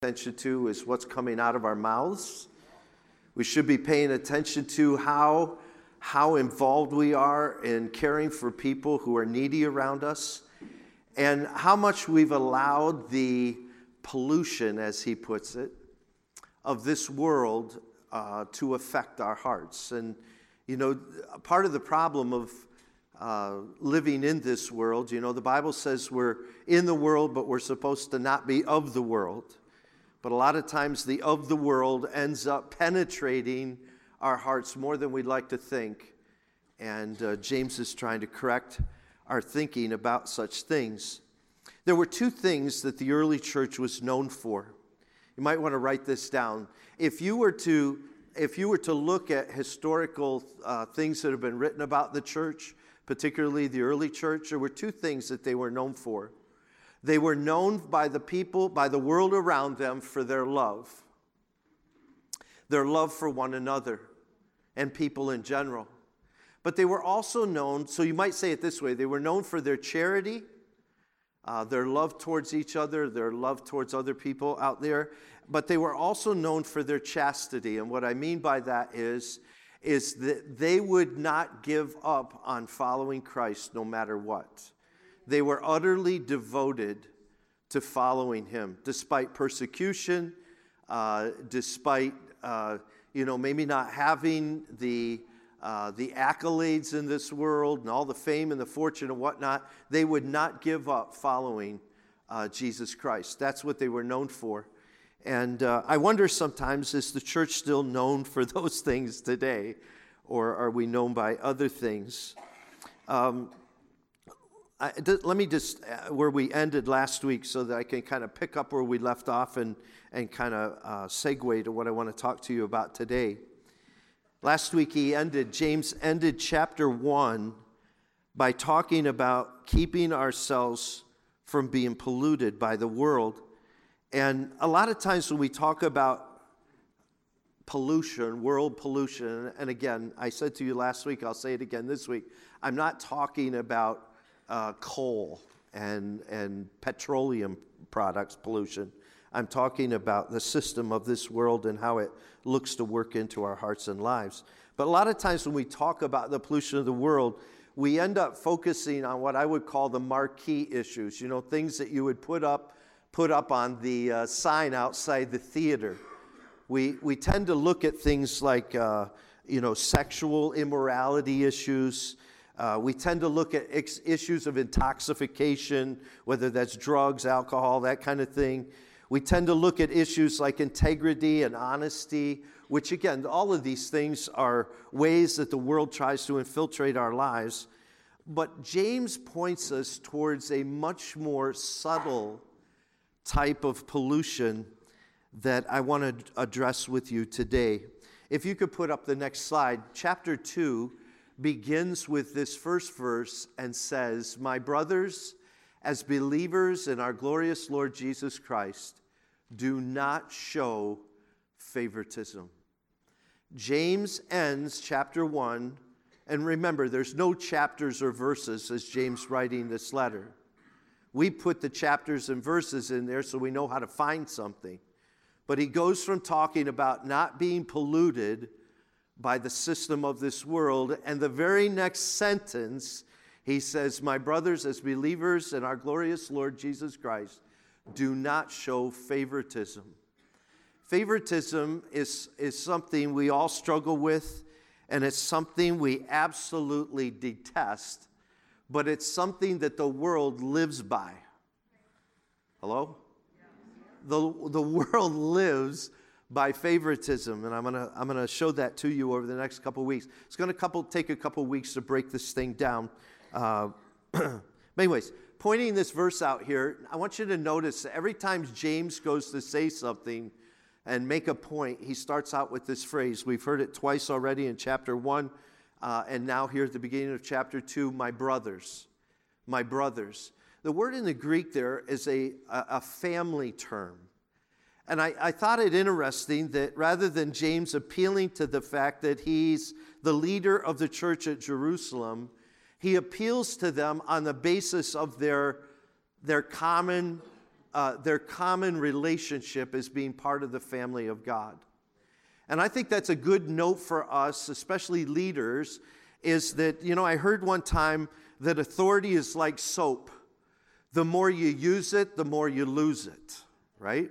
Attention to is what's coming out of our mouths. We should be paying attention to how involved we are in caring for people who are needy around us, and how much we've allowed the pollution, as he puts it, of this world to affect our hearts. And you know, part of the problem of living in this world, you know, the Bible says we're in the world, but we're supposed to not be of the world. But a lot of times the of the world ends up penetrating our hearts more than we'd like to think. And James is trying to correct our thinking about such things. There were two things that the early church was known for. You might want to write this down. If you were to look at historical things that have been written about the church, particularly the early church, there were two things that they were known for. They were known by the people, by the world around them, for their love for one another and people in general. But they were also known, so you might say it this way, they were known for their charity, their love towards each other, their love towards other people out there, but they were also known for their chastity. And what I mean by that is that they would not give up on following Christ no matter what. They were utterly devoted to following him, despite persecution, despite maybe not having the accolades in this world and all the fame and the fortune and whatnot. They would not give up following Jesus Christ. That's what they were known for. And I wonder sometimes, is the church still known for those things today, or are we known by other things? Let me just, where we ended last week, so that I can kind of pick up where we left off and kind of segue to what I want to talk to you about today. Last week James ended chapter 1 by talking about keeping ourselves from being polluted by the world. And a lot of times when we talk about pollution, world pollution, and again, I said to you last week, I'll say it again this week, I'm not talking about coal and petroleum products pollution. I'm talking about the system of this world and how it looks to work into our hearts and lives. But a lot of times when we talk about the pollution of the world, we end up focusing on what I would call the marquee issues, things that you would put up on the sign outside the theater. We tend to look at things like sexual immorality issues. We tend to look at issues of intoxication, whether that's drugs, alcohol, that kind of thing. We tend to look at issues like integrity and honesty, which again, all of these things are ways that the world tries to infiltrate our lives. But James points us towards a much more subtle type of pollution that I want to address with you today. If you could put up the next slide, chapter 2 begins with this first verse and says, "My brothers, as believers in our glorious Lord Jesus Christ, do not show favoritism." James ends chapter 1, and remember, there's no chapters or verses as James writing this letter. We put the chapters and verses in there so we know how to find something. But he goes from talking about not being polluted by the system of this world, and the very next sentence, he says, "My brothers, as believers in our glorious Lord Jesus Christ, do not show favoritism." Favoritism is something we all struggle with, and it's something we absolutely detest, but it's something that the world lives by. Hello? The world lives by favoritism, and I'm gonna show that to you over the next couple weeks. It's gonna take a couple weeks to break this thing down. But anyways, pointing this verse out here, I want you to notice that every time James goes to say something and make a point, he starts out with this phrase. We've heard it twice already in chapter 1, and now here at the beginning of chapter 2, "My brothers." My brothers. The word in the Greek there is a family term. And I thought it interesting that rather than James appealing to the fact that he's the leader of the church at Jerusalem, he appeals to them on the basis of their common their common relationship as being part of the family of God. And I think that's a good note for us, especially leaders, is that, I heard one time that authority is like soap. The more you use it, the more you lose it, right?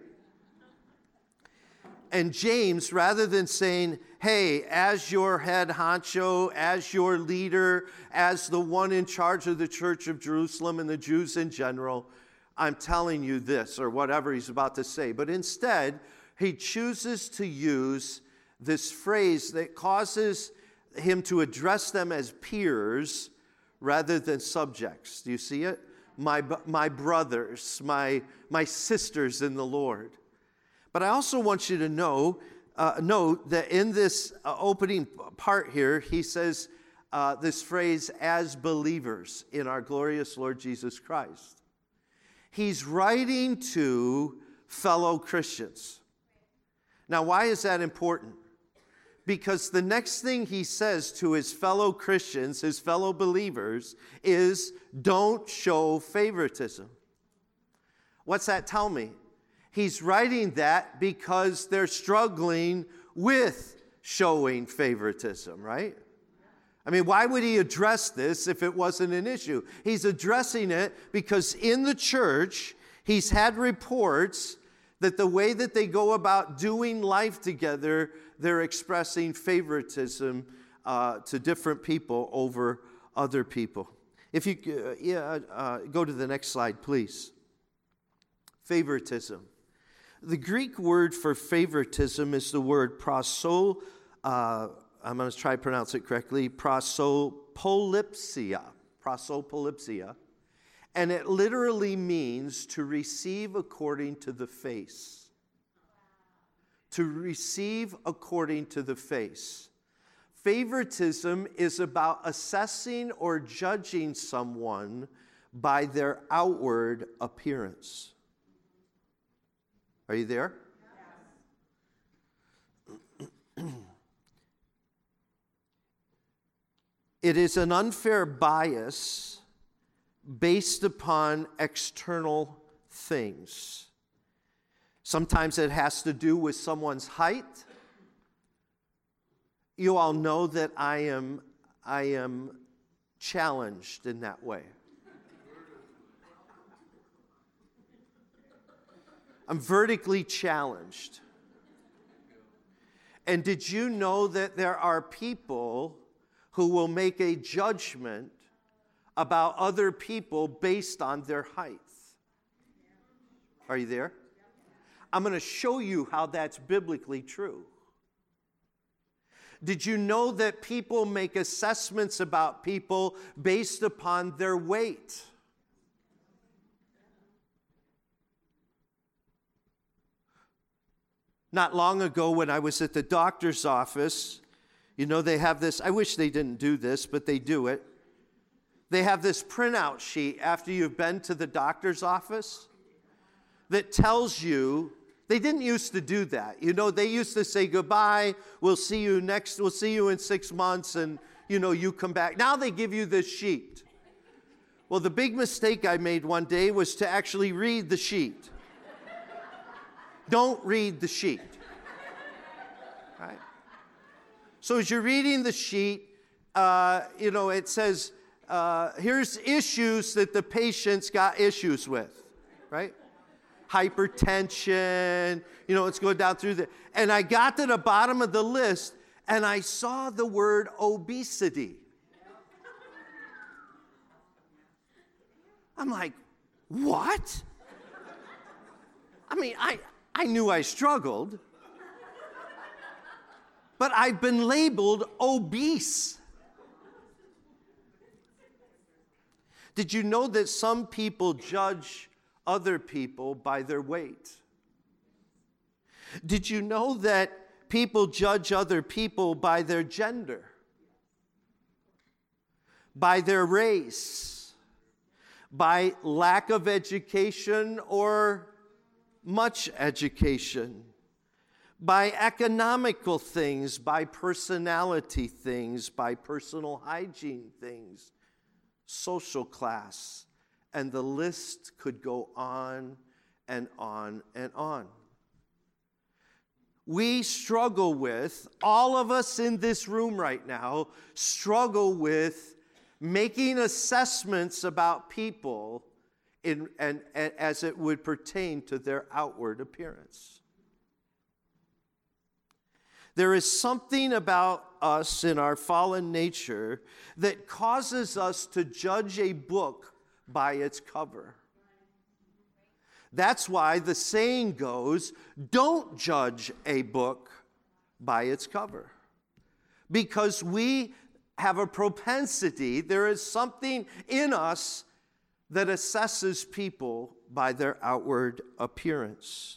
And James, rather than saying, hey, as your head honcho, as your leader, as the one in charge of the Church of Jerusalem and the Jews in general, I'm telling you this, or whatever he's about to say. But instead, he chooses to use this phrase that causes him to address them as peers rather than subjects. Do you see it? My brothers, my sisters in the Lord. But I also want you to note that in this opening part here, he says this phrase, as believers in our glorious Lord Jesus Christ. He's writing to fellow Christians. Now, why is that important? Because the next thing he says to his fellow Christians, his fellow believers, is don't show favoritism. What's that tell me? He's writing that because they're struggling with showing favoritism, right? I mean, why would he address this if it wasn't an issue? He's addressing it because in the church, he's had reports that the way that they go about doing life together, they're expressing favoritism to different people over other people. If you go to the next slide, please. Favoritism. The Greek word for favoritism is the word I'm going to try to pronounce it correctly, prosopolypsia. Prosopolypsia. And it literally means to receive according to the face. To receive according to the face. Favoritism is about assessing or judging someone by their outward appearance. Are you there? Yes. It is an unfair bias based upon external things. Sometimes it has to do with someone's height. You all know that I am challenged in that way. I'm vertically challenged. And did you know that there are people who will make a judgment about other people based on their height? Are you there? I'm going to show you how that's biblically true. Did you know that people make assessments about people based upon their weight? Not long ago when I was at the doctor's office, they have this, I wish they didn't do this, but they do it. They have this printout sheet after you've been to the doctor's office that tells you, they didn't used to do that. They used to say goodbye, we'll see you in 6 months, and you come back. Now they give you this sheet. Well, the big mistake I made one day was to actually read the sheet. Don't read the sheet. Right? So as you're reading the sheet, it says, here's issues that the patient's got issues with, right? Hypertension, it's going down through there. And I got to the bottom of the list, and I saw the word obesity. I'm like, what? I mean, I knew I struggled, but I've been labeled obese. Did you know that some people judge other people by their weight? Did you know that people judge other people by their gender, by their race, by lack of education or much education, by economical things, by personality things, by personal hygiene things, social class, and the list could go on and on and on. We struggle with, all of us in this room right now, struggle with making assessments about people and as it would pertain to their outward appearance. There is something about us in our fallen nature that causes us to judge a book by its cover. That's why the saying goes, don't judge a book by its cover. Because we have a propensity, there is something in us that assesses people by their outward appearance.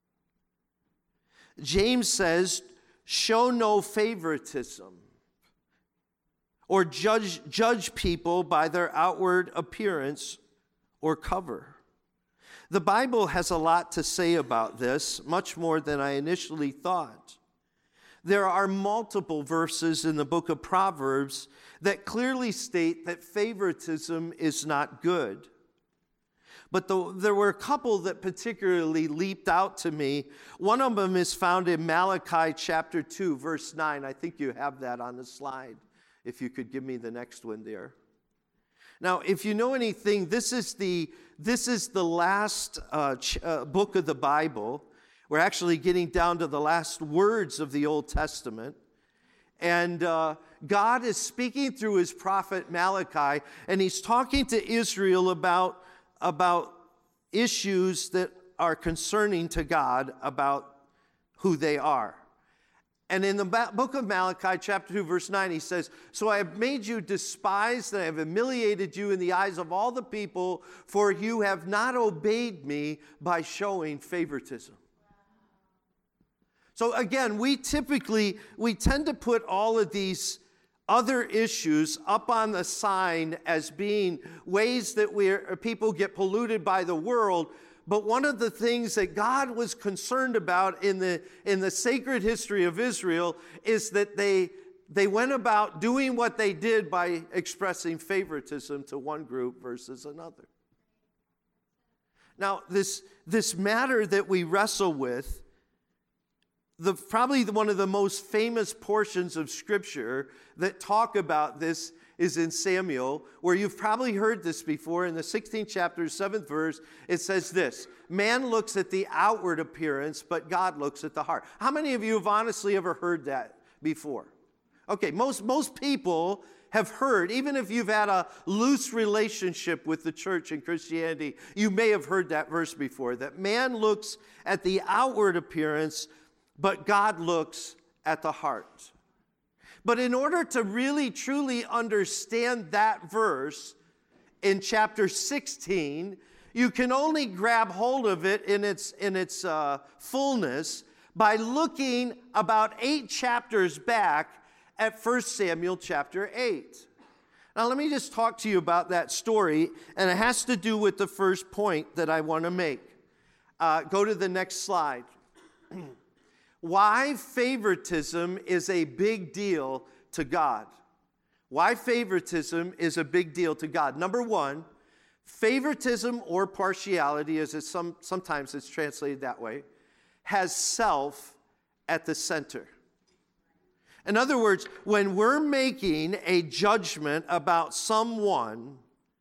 James says, show no favoritism or judge people by their outward appearance or cover. The Bible has a lot to say about this, much more than I initially thought. There are multiple verses in the book of Proverbs that clearly state that favoritism is not good. But there were a couple that particularly leaped out to me. One of them is found in Malachi chapter 2, verse 9. I think you have that on the slide. If you could give me the next one there. Now, if you know anything, this is the last book of the Bible. We're actually getting down to the last words of the Old Testament. And God is speaking through his prophet Malachi, and he's talking to Israel about issues that are concerning to God about who they are. And in the book of Malachi, chapter 2, verse 9, he says, so I have made you despised, and I have humiliated you in the eyes of all the people, for you have not obeyed me by showing favoritism. So again, we tend to put all of these other issues up on the sign as being ways that people get polluted by the world. But one of the things that God was concerned about in the sacred history of Israel is that they went about doing what they did by expressing favoritism to one group versus another. Now, this matter that we wrestle with, probably one of the most famous portions of Scripture that talk about this is in Samuel, where you've probably heard this before. In the 16th chapter, 7th verse, it says this, man looks at the outward appearance, but God looks at the heart. How many of you have honestly ever heard that before? Okay, most people have heard, even if you've had a loose relationship with the church and Christianity, you may have heard that verse before, that man looks at the outward appearance, but God looks at the heart. But in order to really, truly understand that verse in chapter 16, you can only grab hold of it in its fullness by looking about 8 chapters back at 1 Samuel chapter 8. Now, let me just talk to you about that story, and it has to do with the first point that I want to make. Go to the next slide. Why favoritism is a big deal to God. Why favoritism is a big deal to God. Number one, favoritism or partiality, as sometimes it's translated that way, has self at the center. In other words, when we're making a judgment about someone,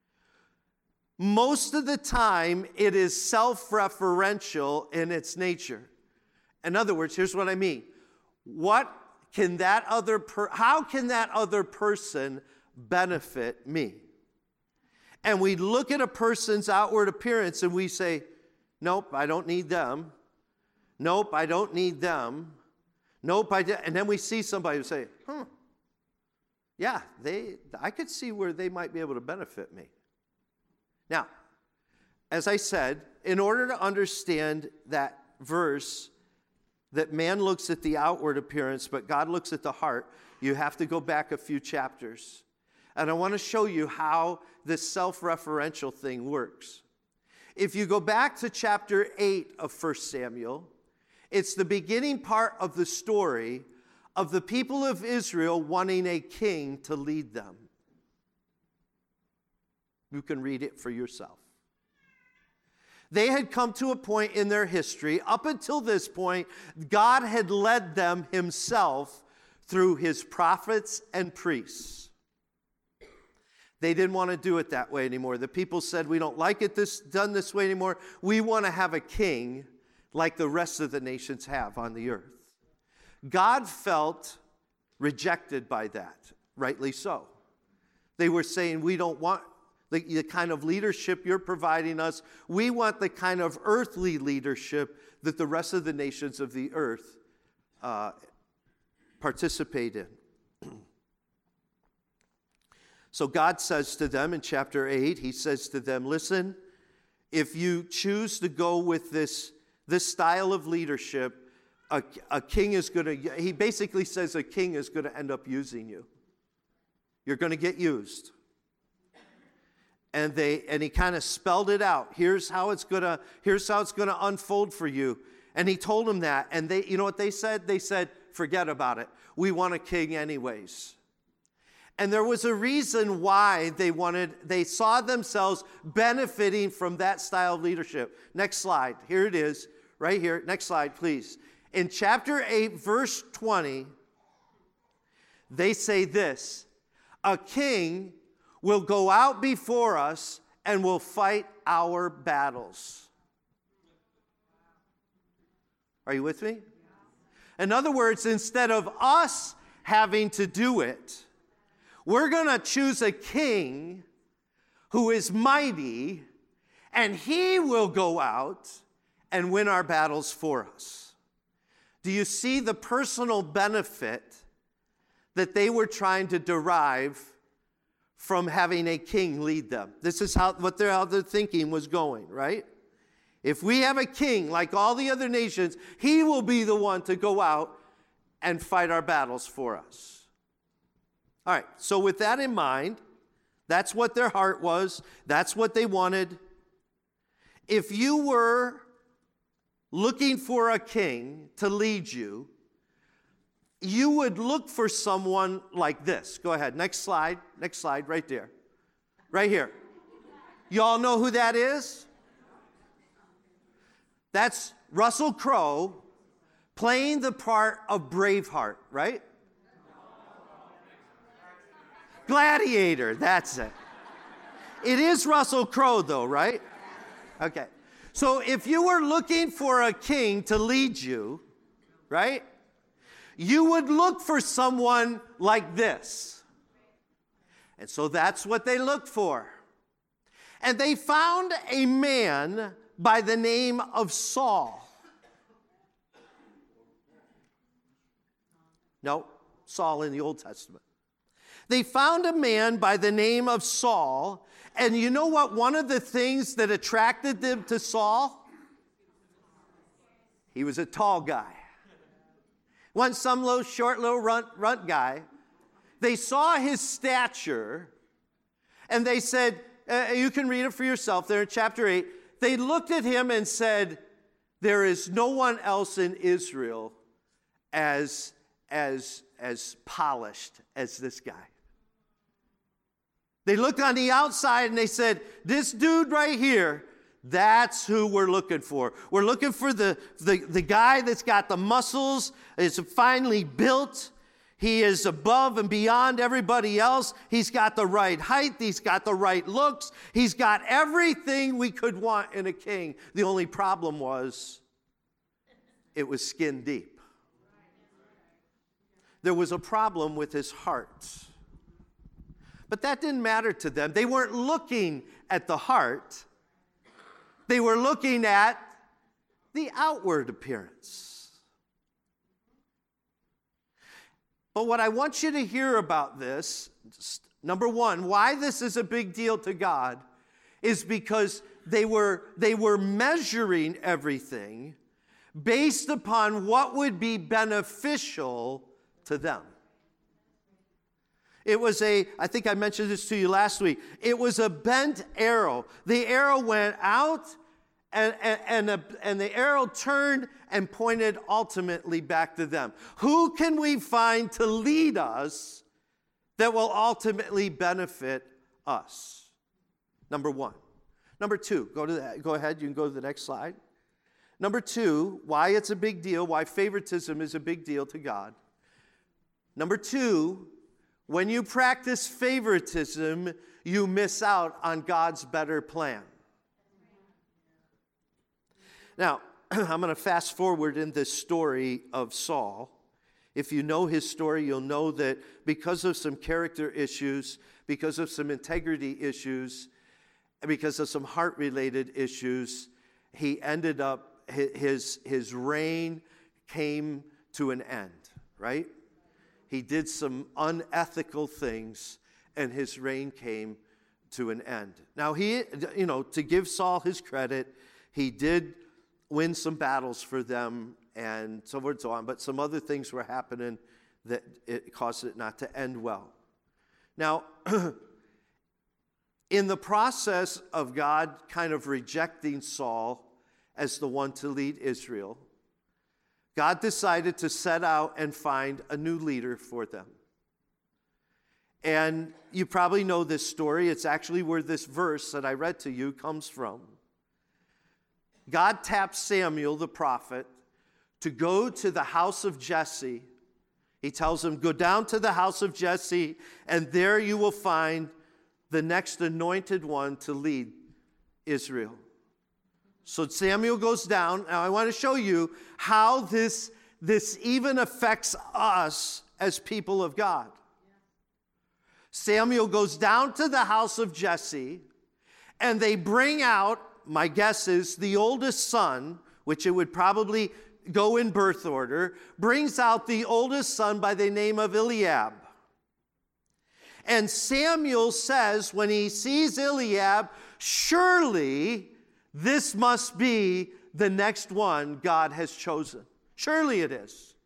most of the time it is self-referential in its nature. In other words, here's what I mean. How can that other person benefit me? And we look at a person's outward appearance and we say, nope, I don't need them. Nope, I don't need them. Nope, and then we see somebody who say, yeah, I could see where they might be able to benefit me. Now, as I said, in order to understand that verse, that man looks at the outward appearance, but God looks at the heart, you have to go back a few chapters. And I want to show you how this self-referential thing works. If you go back to chapter 8 of 1 Samuel, it's the beginning part of the story of the people of Israel wanting a king to lead them. You can read it for yourself. They had come to a point in their history. Up until this point, God had led them himself through his prophets and priests. They didn't want to do it that way anymore. The people said, we don't like it done this way anymore. We want to have a king like the rest of the nations have on the earth. God felt rejected by that, rightly so. They were saying, we don't want the kind of leadership you're providing us. We want the kind of earthly leadership that the rest of the nations of the earth participate in. So God says to them in chapter 8, he says to them, listen, if you choose to go with this style of leadership, a king is going to, he basically says a king is going to end up using you. You're going to get used. And he kind of spelled it out. Here's how it's going to unfold for you. And he told them that. And they, you know what they said? They said, forget about it. We want a king anyways. And there was a reason why they saw themselves benefiting from that style of leadership. Next slide. Here it is, right here. Next slide, please. In chapter 8, verse 20, they say this, a king will go out before us and will fight our battles. Are you with me? In other words, instead of us having to do it, we're going to choose a king who is mighty, and he will go out and win our battles for us. Do you see the personal benefit that they were trying to derive from having a king lead them? This is how their thinking was going, right? If we have a king like all the other nations, he will be the one to go out and fight our battles for us. All right, so with that in mind, that's what their heart was. That's what they wanted. If you were looking for a king to lead you, you would look for someone like this. Go ahead, next slide, right there. Right here. You all know who that is? That's Russell Crowe playing the part of Braveheart, right? Gladiator, that's it. It is Russell Crowe, though, right? Okay. So if you were looking for a king to lead you, right, you would look for someone like this. And so that's what they looked for. And they found a man by the name of Saul. No, Saul in the Old Testament. They found a man by the name of Saul, and you know what? One of the things that attracted them to Saul? He was a tall guy. Wasn't some little short, little runt guy. They saw his stature, and they said, you can read it for yourself there in chapter 8. They looked at him and said, there is no one else in Israel as polished as this guy. They looked on the outside and they said, this dude right here, that's who we're looking for. We're looking for the guy that's got the muscles, is finely built. He is above and beyond everybody else. He's got the right height. He's got the right looks. He's got everything we could want in a king. The only problem was it was skin deep. There was a problem with his heart. But that didn't matter to them. They weren't looking at the heart. They were looking at the outward appearance. But what I want you to hear about this, number one, why this is a big deal to God, is because they were measuring everything based upon what would be beneficial to them. It was I think I mentioned this to you last week. It was a bent arrow. The arrow went out, and the arrow turned and pointed ultimately back to them. Who can we find to lead us that will ultimately benefit us? Number one. Number two, go ahead, you can go to the next slide. Number two, why it's a big deal, why favoritism is a big deal to God. Number two, when you practice favoritism, you miss out on God's better plan. Now, I'm going to fast forward in this story of Saul. If you know his story, you'll know that because of some character issues, because of some integrity issues, because of some heart-related issues, he ended up, his reign came to an end, right? He did some unethical things, and his reign came to an end. Now, to give Saul his credit, he did win some battles for them and so forth and so on, but some other things were happening that it caused it not to end well. Now, in the process of God kind of rejecting Saul as the one to lead Israel, God decided to set out and find a new leader for them. And you probably know this story. It's actually where this verse that I read to you comes from. God taps Samuel, the prophet, to go to the house of Jesse. He tells him, go down to the house of Jesse, and there you will find the next anointed one to lead Israel. So Samuel goes down. Now I want to show you how this even affects us as people of God. Samuel goes down to the house of Jesse, and they bring out, my guess is, the oldest son, which it would probably go in birth order, brings out the oldest son by the name of Eliab. And Samuel says, when he sees Eliab, surely this must be the next one God has chosen. Surely it is.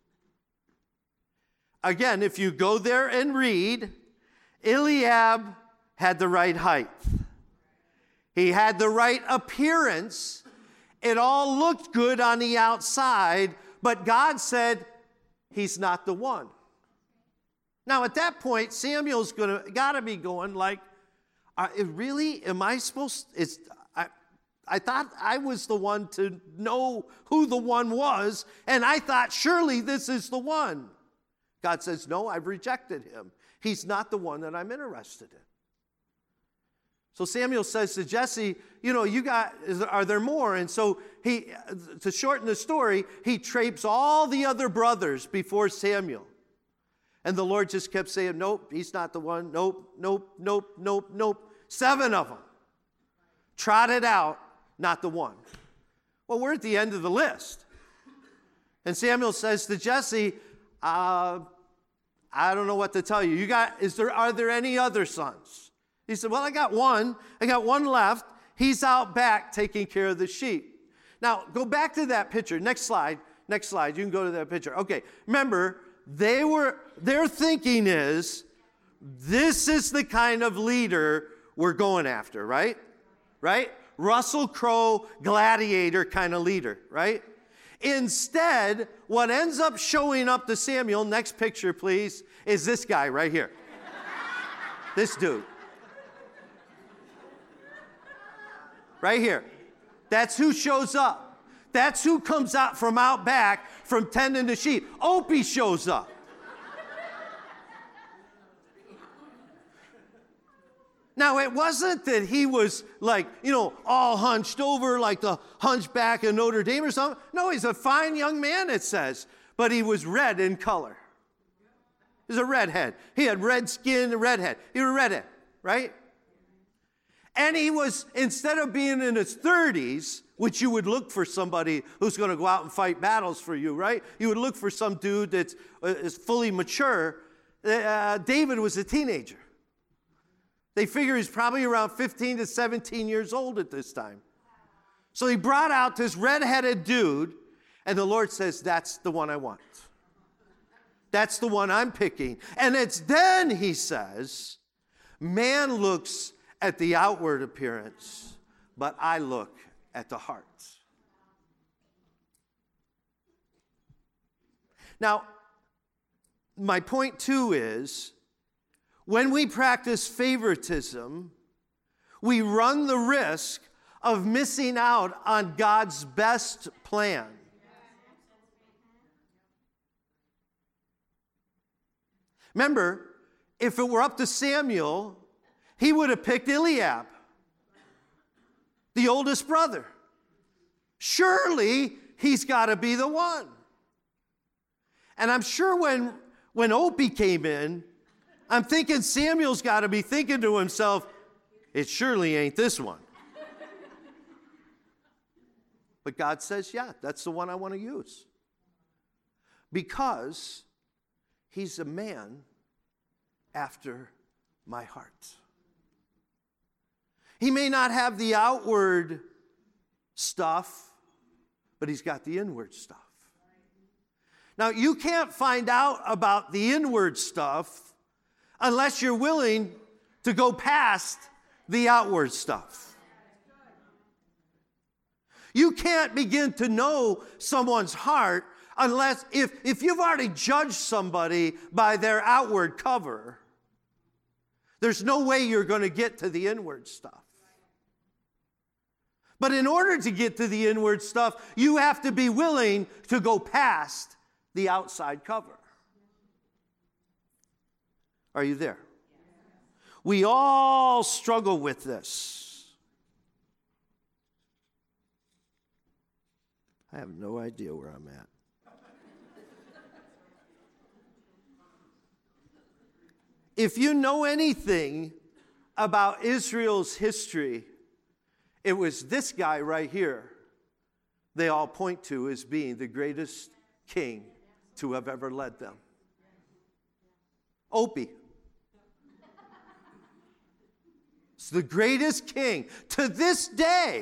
Again, if you go there and read, Eliab had the right height. He had the right appearance. It all looked good on the outside, but God said, he's not the one. Now, at that point, Samuel's got to be going like, really? Am I supposed to? I thought I was the one to know who the one was, and I thought, surely this is the one. God says, no, I've rejected him. He's not the one that I'm interested in. So Samuel says to Jesse, are there more? And so to shorten the story, he traipses all the other brothers before Samuel. And the Lord just kept saying, nope, he's not the one. Nope, nope, nope, nope, nope. 7 of them. Trotted out, not the one. Well, we're at the end of the list. And Samuel says to Jesse, I don't know what to tell you. Are there any other sons? He said, well, I got one. I got one left. He's out back taking care of the sheep. Now, go back to that picture. Next slide. You can go to that picture. Okay, remember, their thinking is, this is the kind of leader we're going after, right? Right? Russell Crowe, gladiator kind of leader, right? Instead, what ends up showing up to Samuel, next picture please, is this guy right here. This dude. Right here. That's who shows up. That's who comes out from out back from tending the sheep. Opie shows up. Now, it wasn't that he was all hunched over like the hunchback of Notre Dame or something. No, he's a fine young man, it says. But he was red in color. He's a redhead. He had red skin, redhead. He was a redhead, right? And he was, instead of being in his 30s, which you would look for somebody who's going to go out and fight battles for you, right? You would look for some dude that is fully mature. David was a teenager. They figure he's probably around 15 to 17 years old at this time. So he brought out this red-headed dude, and the Lord says, that's the one I want. That's the one I'm picking. And it's then, he says, man looks at the outward appearance, but I look at the heart. Now, my point 2 is, when we practice favoritism, we run the risk of missing out on God's best plan. Remember, if it were up to Samuel, he would have picked Eliab, the oldest brother. Surely he's got to be the one. And I'm sure when Opie came in, I'm thinking Samuel's got to be thinking to himself, it surely ain't this one. But God says, yeah, that's the one I want to use. Because he's a man after my heart. He may not have the outward stuff, but he's got the inward stuff. Now, you can't find out about the inward stuff unless you're willing to go past the outward stuff. You can't begin to know someone's heart unless, if you've already judged somebody by their outward cover, there's no way you're going to get to the inward stuff. But in order to get to the inward stuff, you have to be willing to go past the outside cover. Are you there? We all struggle with this. I have no idea where I'm at. If you know anything about Israel's history, it was this guy right here they all point to as being the greatest king to have ever led them. Opie. It's the greatest king. To this day,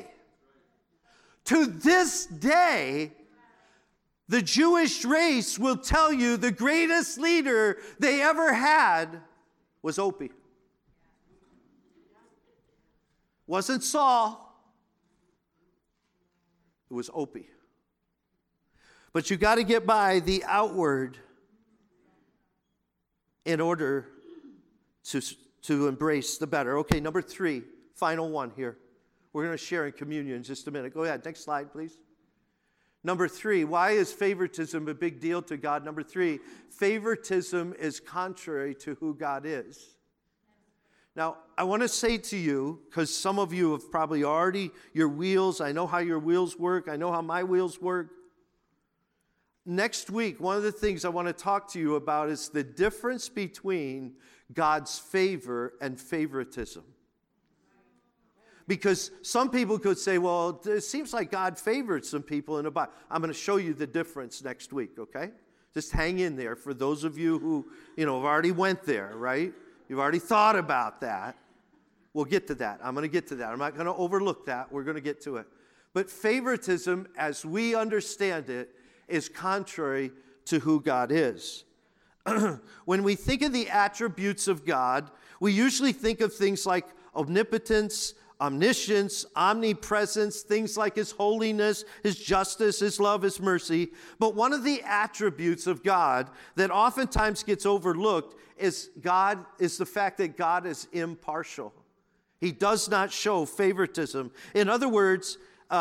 the Jewish race will tell you the greatest leader they ever had was Opie. Wasn't Saul. It was Opie. But you got to get by the outward in order to embrace the better. Okay, number 3, final one here. We're going to share in communion in just a minute. Go ahead, next slide, please. Number 3, why is favoritism a big deal to God? Number 3, favoritism is contrary to who God is. Now, I want to say to you, because some of you have probably already, your wheels, I know how your wheels work, I know how my wheels work. Next week, one of the things I want to talk to you about is the difference between God's favor and favoritism. Because some people could say, well, it seems like God favored some people in the Bible. I'm going to show you the difference next week, okay? Just hang in there for those of you who, have already went there, right? You've already thought about that. We'll get to that. I'm going to get to that. I'm not going to overlook that. We're going to get to it. But favoritism, as we understand it, is contrary to who God is. When we think of the attributes of God, we usually think of things like omnipotence, omniscience, omnipresence, things like His holiness, His justice, His love, His mercy. But one of the attributes of God that oftentimes gets overlooked is the fact that God is impartial. He does not show favoritism. In other words,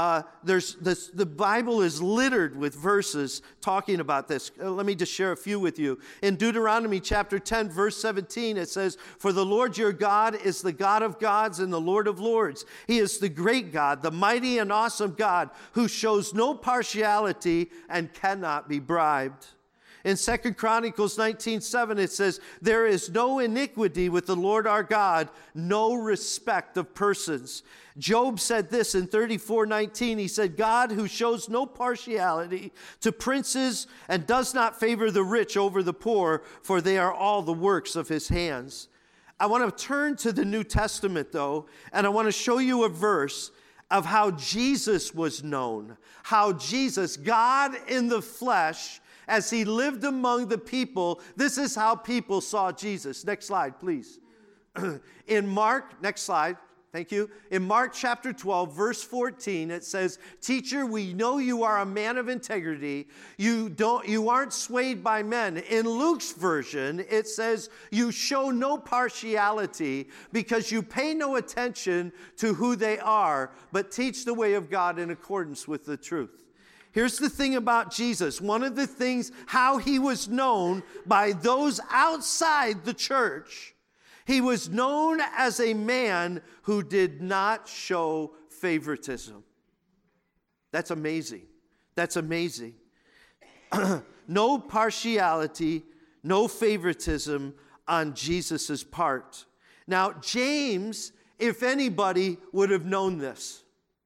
the Bible is littered with verses talking about this. Let me just share a few with you. In Deuteronomy chapter 10, verse 17, it says, "For the Lord your God is the God of gods and the Lord of lords. He is the great God, the mighty and awesome God, who shows no partiality and cannot be bribed." In 2 Chronicles 19:7, it says, "There is no iniquity with the Lord our God, no respect of persons." Job said this in 34:19. He said, "God who shows no partiality to princes and does not favor the rich over the poor, for they are all the works of His hands." I want to turn to the New Testament, though, and I want to show you a verse of how Jesus was known. How Jesus, God in the flesh, as He lived among the people, this is how people saw Jesus. Next slide, please. In Mark, next slide. Thank you. In Mark chapter 12, verse 14, it says, "Teacher, we know you are a man of integrity. You aren't swayed by men." In Luke's version, it says, "You show no partiality because you pay no attention to who they are, but teach the way of God in accordance with the truth." Here's the thing about Jesus. One of the things, how he was known by those outside the church, he was known as a man who did not show favoritism. That's amazing. That's amazing. No partiality, no favoritism on Jesus' part. Now, James, if anybody, would have known this.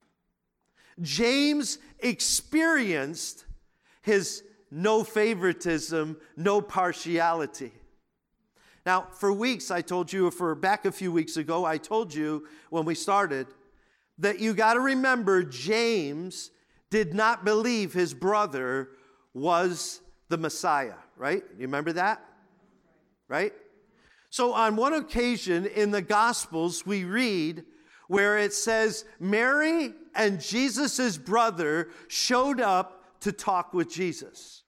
James experienced his no favoritism, no partiality. Now, for weeks, I told you, back a few weeks ago, I told you when we started that you got to remember James did not believe his brother was the Messiah, right? You remember that? Right? So on one occasion in the Gospels, we read where it says Mary and Jesus' brother showed up to talk with Jesus.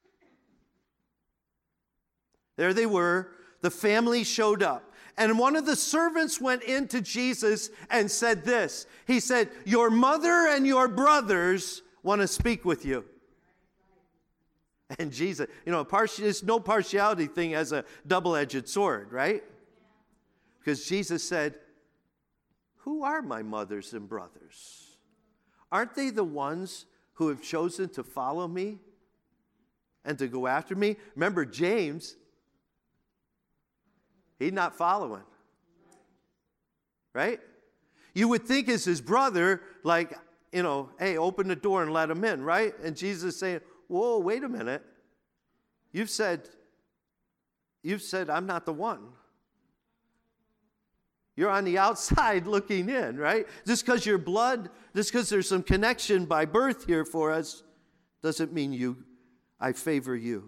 There they were. The family showed up. And one of the servants went into Jesus and said this. He said, "Your mother and your brothers want to speak with you." And Jesus, this no partiality thing as a double-edged sword, right? Because Jesus said, "Who are my mothers and brothers? Aren't they the ones who have chosen to follow me and to go after me?" Remember, James, he's not following. Right? You would think as his brother, like, hey, open the door and let him in, right? And Jesus is saying, "Whoa, wait a minute. You've said I'm not the one. You're on the outside looking in," right? Just because you're blood, just because there's some connection by birth here for us, doesn't mean I favor you.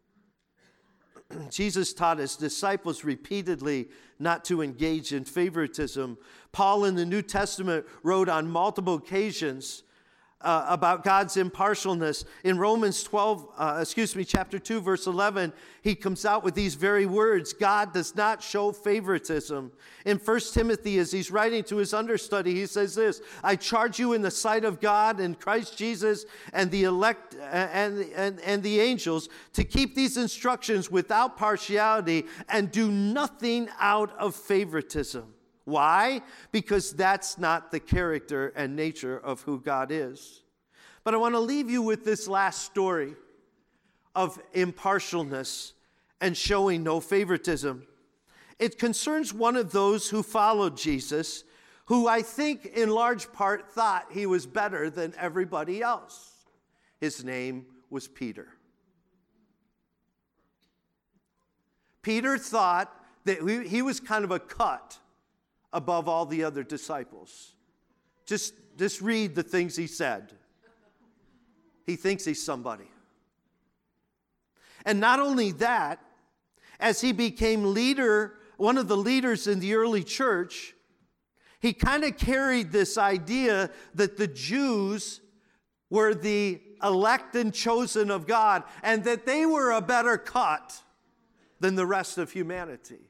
Jesus taught his disciples repeatedly not to engage in favoritism. Paul in the New Testament wrote on multiple occasions about God's impartialness. In Romans chapter 2, verse 11, he comes out with these very words: God does not show favoritism. In 1 Timothy, as he's writing to his understudy, he says this: "I charge you in the sight of God and Christ Jesus and the elect and the angels to keep these instructions without partiality and do nothing out of favoritism." Why? Because that's not the character and nature of who God is. But I want to leave you with this last story of impartialness and showing no favoritism. It concerns one of those who followed Jesus, who I think in large part thought he was better than everybody else. His name was Peter. Peter thought that he was kind of a cut above all the other disciples. Just read the things he said. He thinks he's somebody. And not only that, as he became one of the leaders in the early church, he kind of carried this idea that the Jews were the elect and chosen of God, and that they were a better cut than the rest of humanity.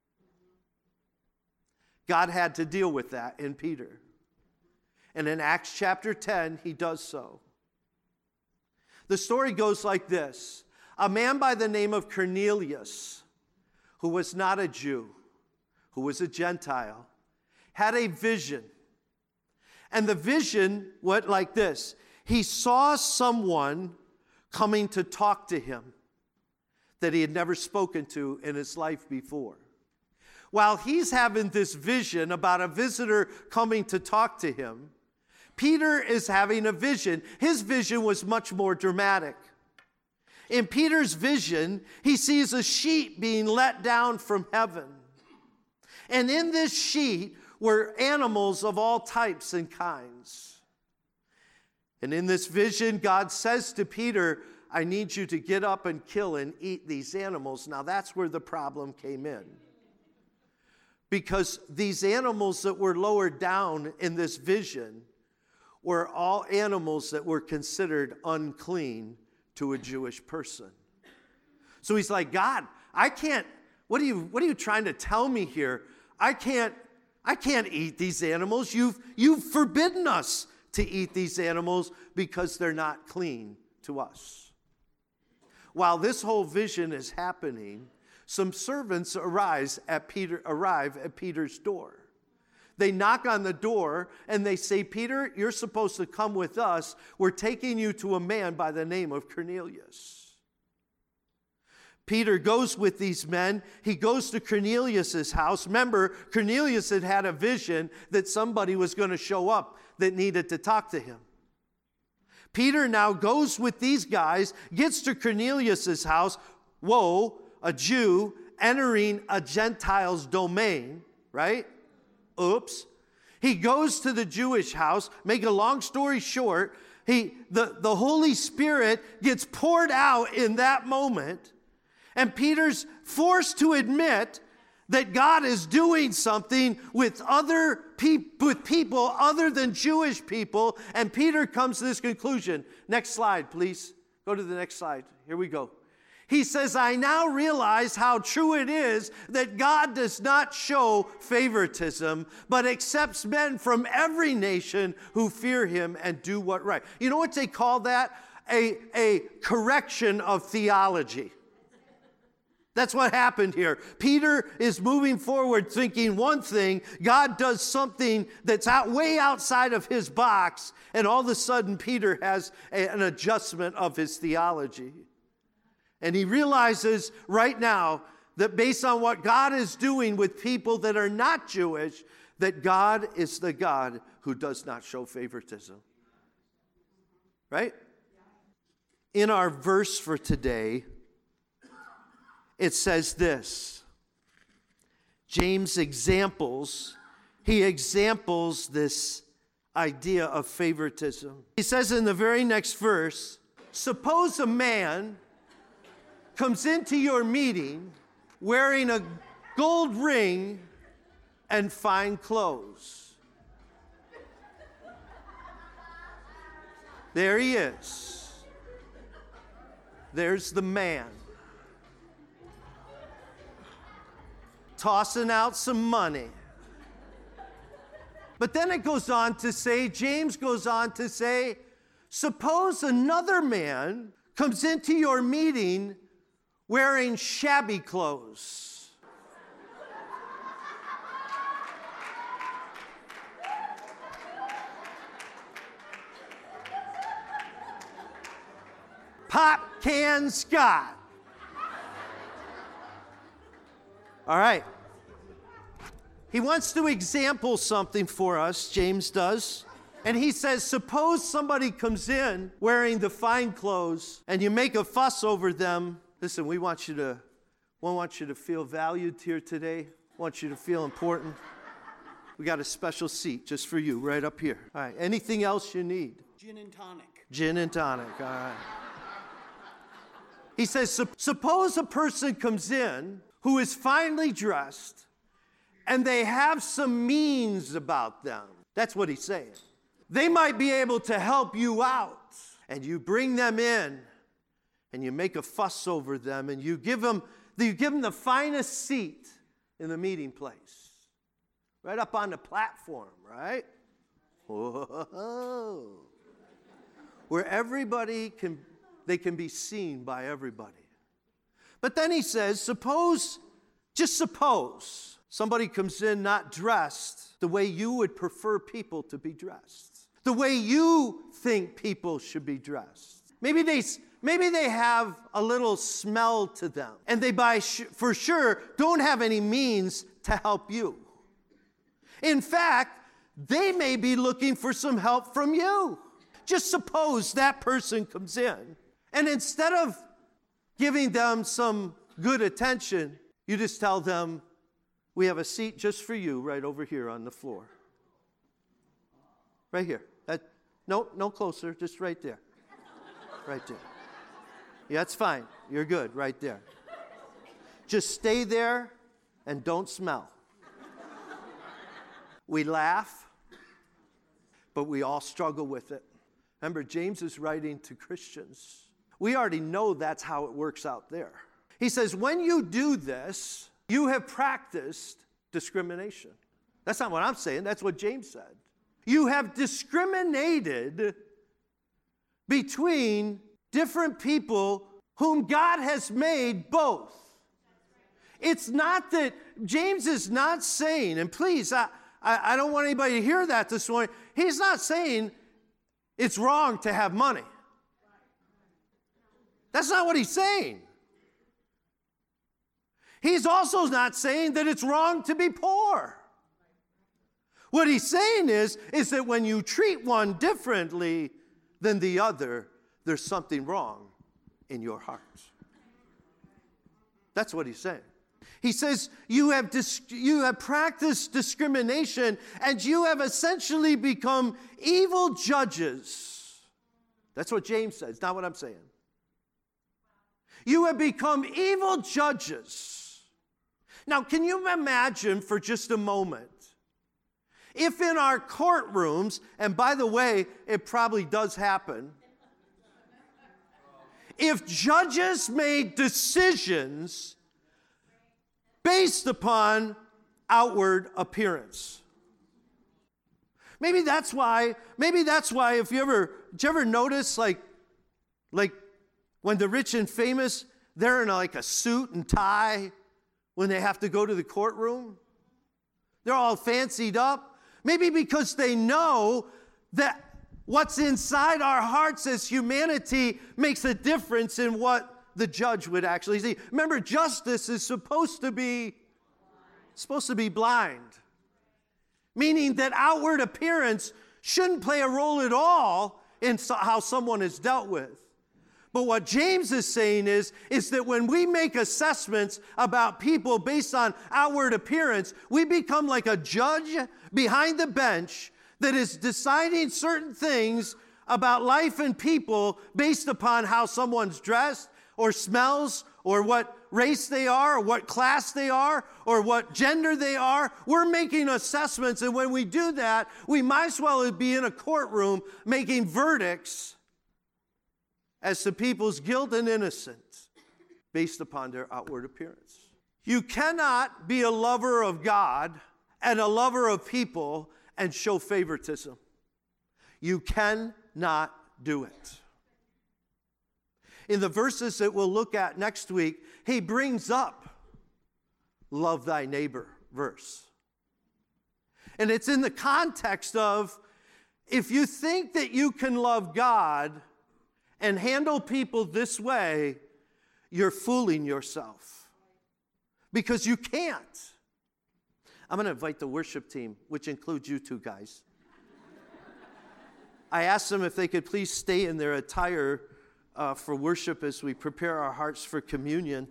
God had to deal with that in Peter. And in Acts chapter 10, he does so. The story goes like this. A man by the name of Cornelius, who was not a Jew, who was a Gentile, had a vision. And the vision went like this. He saw someone coming to talk to him that he had never spoken to in his life before. While he's having this vision about a visitor coming to talk to him, Peter is having a vision. His vision was much more dramatic. In Peter's vision, he sees a sheet being let down from heaven. And in this sheet were animals of all types and kinds. And in this vision, God says to Peter, "I need you to get up and kill and eat these animals." Now that's where the problem came in. because these animals that were lowered down in this vision were all animals that were considered unclean to a Jewish person. So he's like, God, I can't, what are you trying to tell me here? I can't eat these animals. You've forbidden us to eat these animals because they're not clean to us. While this whole vision is happening, some servants arrive at Peter's door. They knock on the door and they say, Peter, you're supposed to come with us. We're taking you to a man by the name of Cornelius. Peter goes with these men. He goes to Cornelius' house. Remember, Cornelius had a vision that somebody was going to show up that needed to talk to him. Peter now goes with these guys, gets to Cornelius' house. Whoa, a Jew entering a Gentile's domain, right? Oops. He goes to the Jewish house. Make a long story short, the Holy Spirit gets poured out in that moment, and Peter's forced to admit that God is doing something with people other than Jewish people, and Peter comes to this conclusion. Next slide, please. Go to the next slide. Here we go. He says, I now realize how true it is that God does not show favoritism, but accepts men from every nation who fear him and do what right. You know what they call that? A correction of theology. That's what happened here. Peter is moving forward thinking one thing. God does something that's way outside of his box, and all of a sudden Peter has an adjustment of his theology. And he realizes right now that based on what God is doing with people that are not Jewish, that God is the God who does not show favoritism. Right? In our verse for today, it says this. James examples this idea of favoritism. He says in the very next verse, suppose a man comes into your meeting wearing a gold ring and fine clothes. There he is. There's the man. Tossing out some money. But then it goes on to say, James goes on to say, suppose another man comes into your meeting wearing shabby clothes. Pop can Scott. All right. He wants to example something for us, James does. And he says, suppose somebody comes in wearing the fine clothes and you make a fuss over them. Listen, we want you to feel valued here today. We want you to feel important. We got a special seat just for you right up here. All right. Anything else you need? Gin and tonic. Gin and tonic. All right. He says, suppose a person comes in who is finely dressed and they have some means about them. That's what he's saying. They might be able to help you out, and you bring them in and you make a fuss over them, and you give them the finest seat in the meeting place. Right up on the platform, right? Whoa. Where everybody can be seen by everybody. But then he says, just suppose somebody comes in not dressed the way you would prefer people to be dressed. The way you think people should be dressed. Maybe they have a little smell to them, and they for sure don't have any means to help you. In fact, they may be looking for some help from you. Just suppose that person comes in, and instead of giving them some good attention, you just tell them, we have a seat just for you right over here on the floor. Right here. No closer, just right there. Right there. Yeah, that's fine. You're good right there. Just stay there and don't smell. We laugh, but we all struggle with it. Remember, James is writing to Christians. We already know that's how it works out there. He says, when you do this, you have practiced discrimination. That's not what I'm saying. That's what James said. You have discriminated between different people whom God has made both. It's not that, James is not saying, and please, I don't want anybody to hear that this morning. He's not saying it's wrong to have money. That's not what he's saying. He's also not saying that it's wrong to be poor. What he's saying is that when you treat one differently than the other, there's something wrong in your heart. That's what he's saying. He says, you have practiced discrimination, and you have essentially become evil judges. That's what James says, not what I'm saying. You have become evil judges. Now, can you imagine for just a moment, if in our courtrooms, and by the way, it probably does happen, if judges made decisions based upon outward appearance. Maybe that's why if did you ever notice like when the rich and famous, they're in like a suit and tie when they have to go to the courtroom? They're all fancied up. Maybe because they know that what's inside our hearts as humanity makes a difference in what the judge would actually see. Remember, justice is supposed to be blind. Meaning that outward appearance shouldn't play a role at all in how someone is dealt with. But what James is saying is that when we make assessments about people based on outward appearance, we become like a judge behind the bench that is deciding certain things about life and people based upon how someone's dressed or smells or what race they are or what class they are or what gender they are. We're making assessments, and when we do that, we might as well be in a courtroom making verdicts as to people's guilt and innocence based upon their outward appearance. You cannot be a lover of God and a lover of people and show favoritism. You cannot do it. In the verses that we'll look at next week, he brings up love thy neighbor verse. And it's in the context of, if you think that you can love God and handle people this way, you're fooling yourself. Because you can't. I'm going to invite the worship team, which includes you two guys. I asked them if they could please stay in their attire for worship as we prepare our hearts for communion.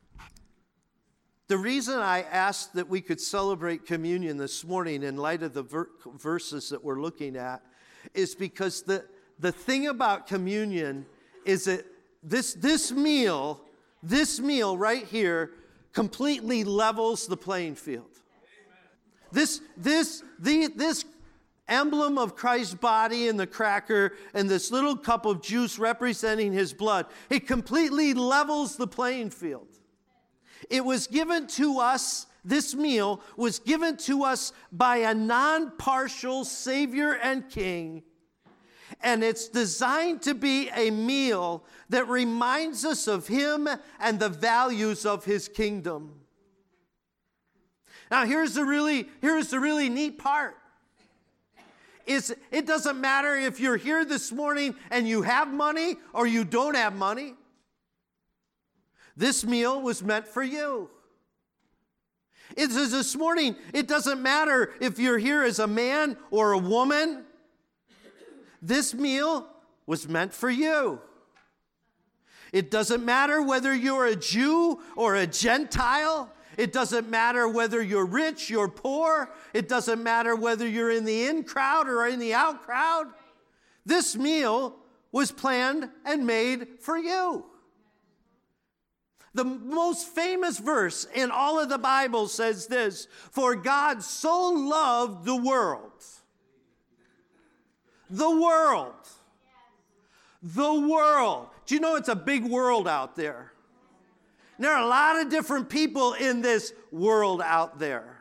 The reason I asked that we could celebrate communion this morning in light of the verses that we're looking at is because the thing about communion is that this meal right here completely levels the playing field. This emblem of Christ's body and the cracker and this little cup of juice representing his blood, it completely levels the playing field. It was given to us, this meal was given to us by a non-partial Savior and King, and it's designed to be a meal that reminds us of him and the values of his kingdom. Now here's the really neat part. It doesn't matter if you're here this morning and you have money or you don't have money. This meal was meant for you. It says this morning, it doesn't matter if you're here as a man or a woman. This meal was meant for you. It doesn't matter whether you're a Jew or a Gentile. It doesn't matter whether you're rich, you're poor. It doesn't matter whether you're in the in crowd or in the out crowd. This meal was planned and made for you. The most famous verse in all of the Bible says this: for God so loved the world. The world. The world. Do you know it's a big world out there? There are a lot of different people in this world out there.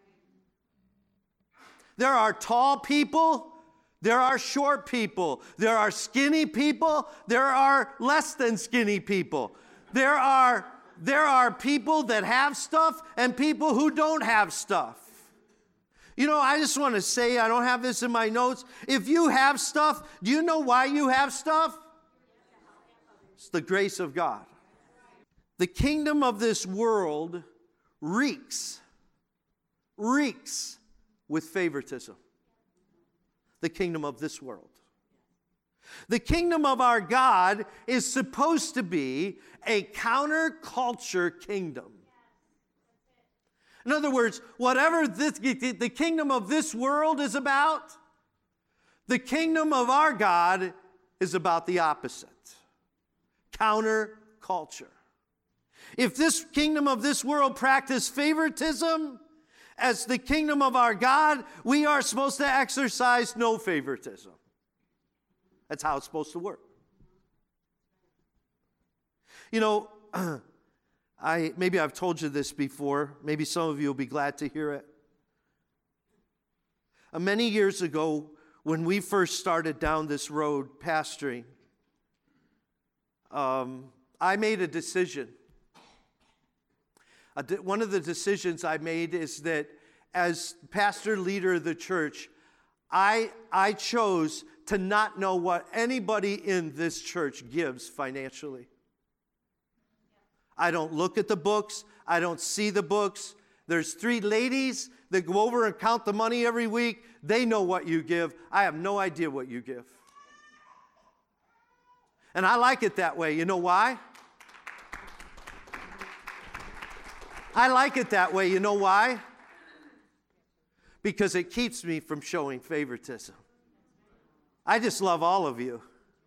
There are tall people. There are short people. There are skinny people. There are less than skinny people. There are people that have stuff and people who don't have stuff. You know, I just want to say, I don't have this in my notes. If you have stuff, do you know why you have stuff? It's the grace of God. The kingdom of this world reeks with favoritism. The kingdom of this world. The kingdom of our God is supposed to be a counterculture kingdom. In other words, whatever the kingdom of this world is about, the kingdom of our God is about the opposite. Counterculture. If this kingdom of this world practiced favoritism, as the kingdom of our God, we are supposed to exercise no favoritism. That's how it's supposed to work. You know, maybe I've told you this before. Maybe some of you will be glad to hear it. Many years ago, when we first started down this road pastoring, I made a decision. One of the decisions I made is that as pastor leader of the church, I chose to not know what anybody in this church gives financially. I don't look at the books. I don't see the books. There's 3 ladies that go over and count the money every week. They know what you give. I have no idea what you give. And I like it that way. You know why? I like it that way. You know why? Because it keeps me from showing favoritism. I just love all of you.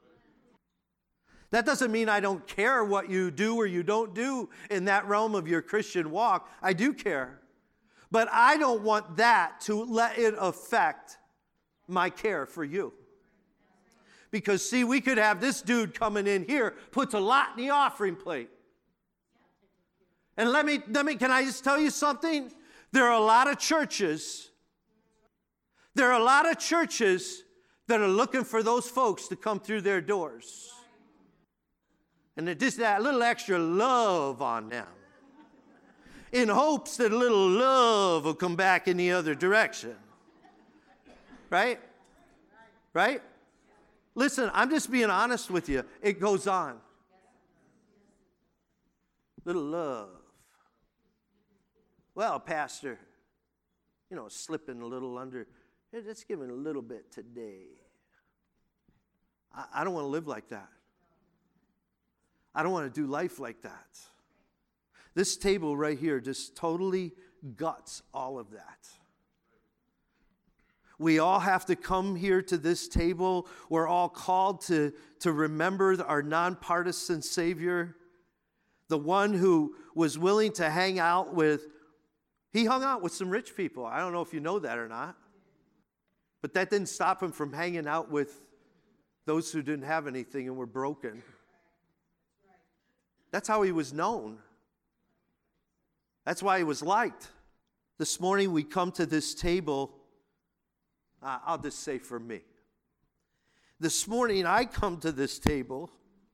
That doesn't mean I don't care what you do or you don't do in that realm of your Christian walk. I do care. But I don't want that to let it affect my care for you. Because, see, we could have this dude coming in here, puts a lot in the offering plate. And can I just tell you something? There are a lot of churches that are looking for those folks to come through their doors. And they just that little extra love on them. In hopes that a little love will come back in the other direction. Right? Right? Listen, I'm just being honest with you. It goes on. Little love. Well, Pastor, slipping a little under. Let's give him a little bit today. I don't want to live like that. I don't want to do life like that. This table right here just totally guts all of that. We all have to come here to this table. We're all called to remember our nonpartisan Savior, the one who was willing to hang out with. He hung out with some rich people. I don't know if you know that or not. But that didn't stop him from hanging out with those who didn't have anything and were broken. That's how he was known. That's why he was liked. This morning we come to this table. I'll just say for me. This morning I come to this table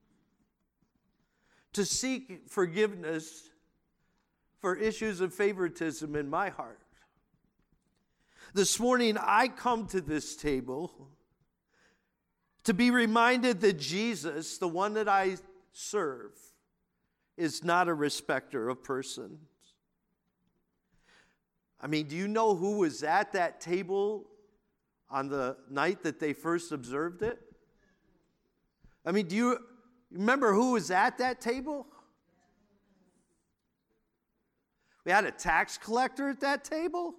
to seek forgiveness for issues of favoritism in my heart. This morning I come to this table to be reminded that Jesus, the one that I serve, is not a respecter of persons. I mean, do you know who was at that table on the night that they first observed it? I mean, do you remember who was at that table? We had a tax collector at that table.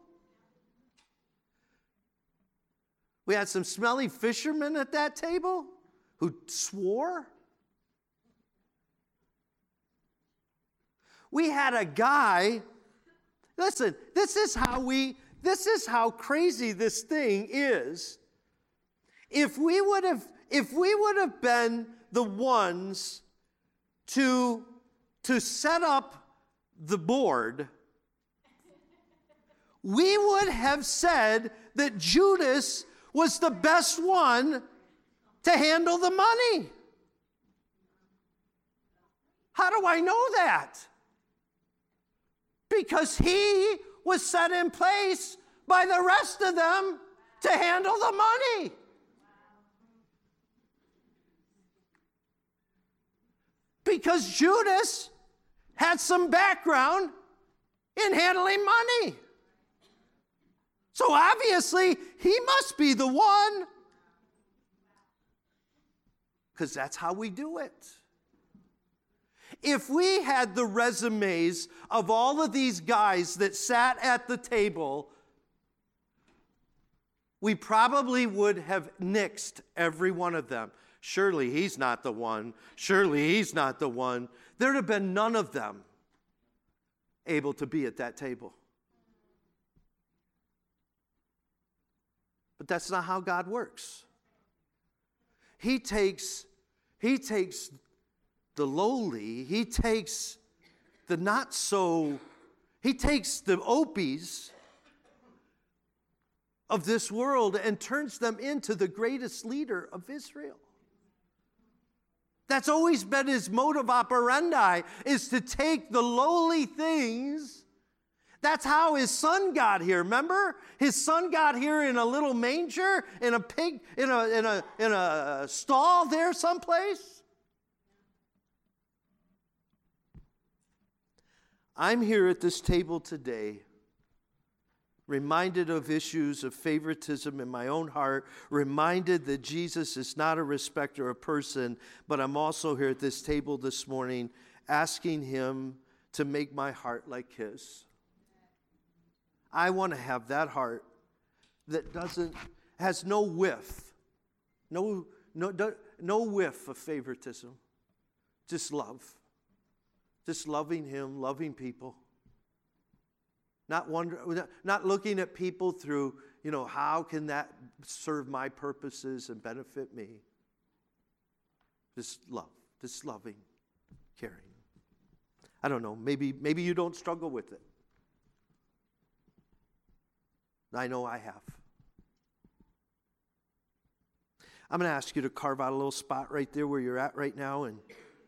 We had some smelly fishermen at that table who swore. We had a guy, listen, this is how crazy this thing is. If we would have been the ones to set up the board, we would have said that Judas was the best one to handle the money. How do I know that? Because he was set in place by the rest of them to handle the money. Because Judas had some background in handling money. So obviously, he must be the one. Because that's how we do it. If we had the resumes of all of these guys that sat at the table, we probably would have nixed every one of them. Surely he's not the one. Surely he's not the one. There'd have been none of them able to be at that table. But that's not how God works. He takes the lowly, he takes the not so, he takes the Opies of this world and turns them into the greatest leader of Israel. That's always been his modus operandi, is to take the lowly things. That's how his son got here. Remember? His son got here in a little manger, in a pig, in a stall there someplace. I'm here at this table today, reminded of issues of favoritism in my own heart, reminded that Jesus is not a respecter of person, but I'm also here at this table this morning asking him to make my heart like his. I want to have that heart that has no whiff, no whiff of favoritism, just love. Just loving him, loving people. Not looking at people through, how can that serve my purposes and benefit me? Just love, just loving, caring. I don't know, maybe you don't struggle with it. I know I have. I'm going to ask you to carve out a little spot right there where you're at right now, and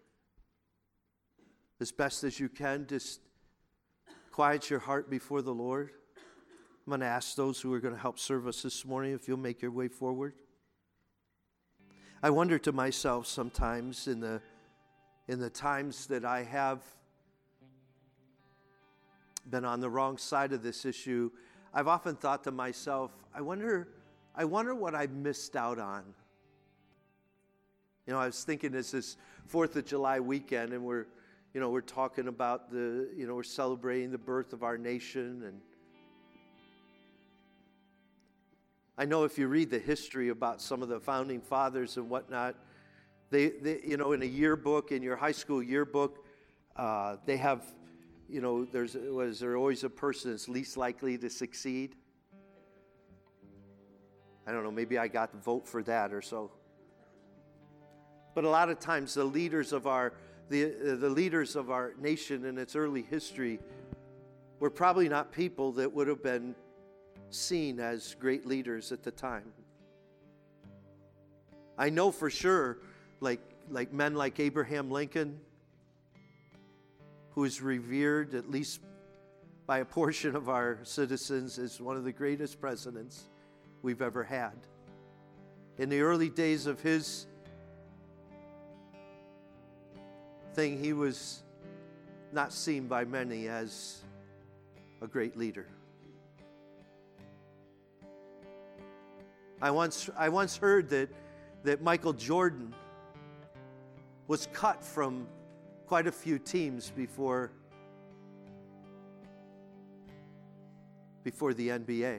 as best as you can, just quiet your heart before the Lord. I'm going to ask those who are going to help serve us this morning if you'll make your way forward. I wonder to myself sometimes in the times that I have been on the wrong side of this issue, I've often thought to myself, I wonder what I missed out on. I was thinking this 4th of July weekend, and we're talking about we're celebrating the birth of our nation. And I know if you read the history about some of the founding fathers and whatnot, they in a yearbook, in your high school yearbook, they have, there's always a person that's least likely to succeed. I don't know, maybe I got the vote for that or so. But a lot of times the leaders of our nation in its early history were probably not people that would have been seen as great leaders at the time. I know for sure, like men like Abraham Lincoln, who is revered, at least by a portion of our citizens, as one of the greatest presidents we've ever had. In the early days of his thing, he was not seen by many as a great leader. I once heard that Michael Jordan was cut from quite a few teams before the NBA.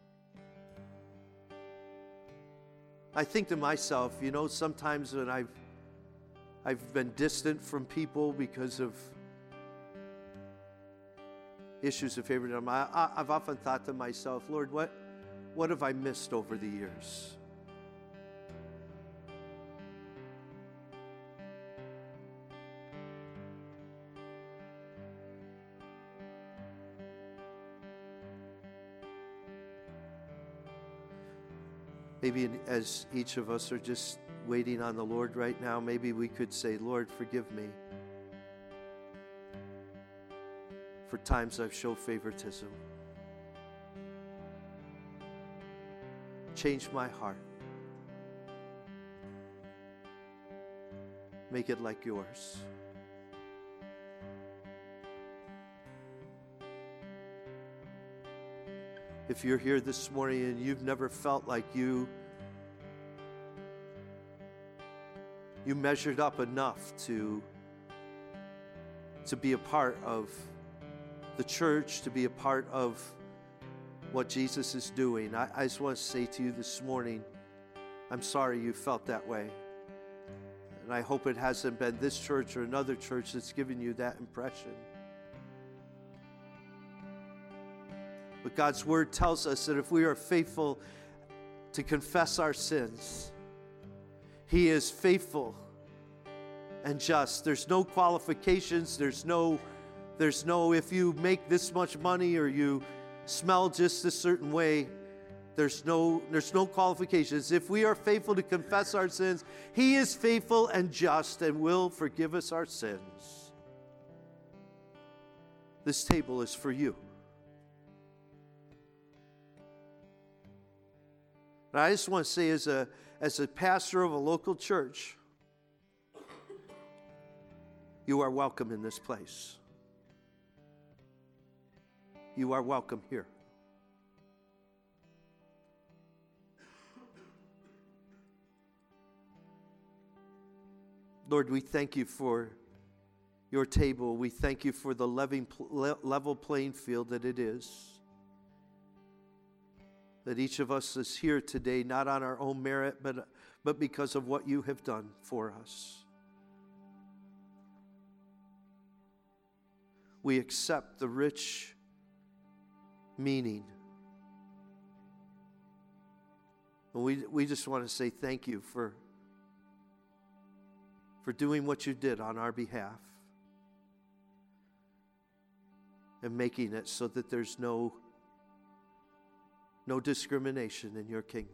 I think to myself, sometimes when I've been distant from people because of issues of favoritism. I've often thought to myself, Lord, what have I missed over the years? Maybe as each of us are just waiting on the Lord right now, maybe we could say, Lord, forgive me for times I've shown favoritism. Change my heart. Make it like yours. If you're here this morning and you've never felt like you measured up enough to be a part of the church, to be a part of what Jesus is doing, I just want to say to you this morning, I'm sorry you felt that way. And I hope it hasn't been this church or another church that's given you that impression. But God's word tells us that if we are faithful to confess our sins, He is faithful and just. There's no qualifications. There's no if you make this much money or you smell just a certain way. There's no qualifications. If we are faithful to confess our sins, He is faithful and just and will forgive us our sins. This table is for you. And I just want to say, as a pastor of a local church, you are welcome in this place. You are welcome here. Lord, we thank you for your table. We thank you for the level playing field that it is. That each of us is here today, not on our own merit, but because of what you have done for us. We accept the rich meaning. And we just want to say thank you for doing what you did on our behalf and making it so that there's no discrimination in your kingdom.